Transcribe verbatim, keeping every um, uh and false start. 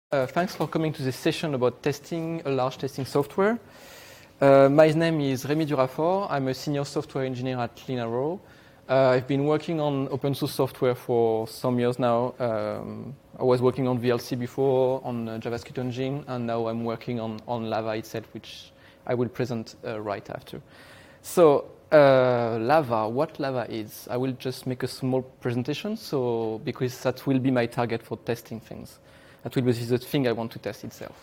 Uh, thanks for coming to this session about testing a large testing software. Uh, my name is Rémi Durafort. I'm a senior software engineer at Linaro. Uh, I've been working on open source software for some years now. Um, I was working on V L C before, on uh, JavaScript engine, and now I'm working on, on Lava itself, which I will present uh, right after. So uh, Lava, what Lava is, I will just make a small presentation, so because that will be my target for testing things. That will be the thing I want to test itself.